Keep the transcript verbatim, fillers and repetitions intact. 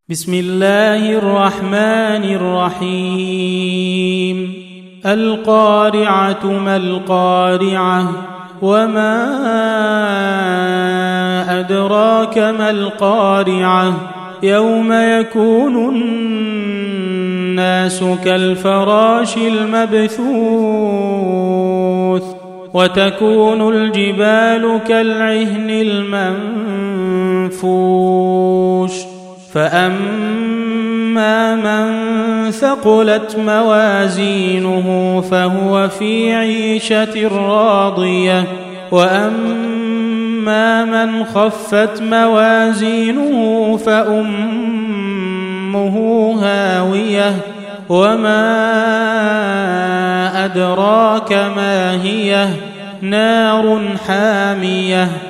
بسم الله الرحمن الرحيم القارعة ما القارعة وما أدراك ما القارعة يوم يكون الناس كالفراش المبثوث وتكون الجبال كالعهن المنفوش فأما من ثقلت موازينه فهو في عيشة راضية وأما من خفت موازينه فأمه هاوية وما أدراك ما هي نار حامية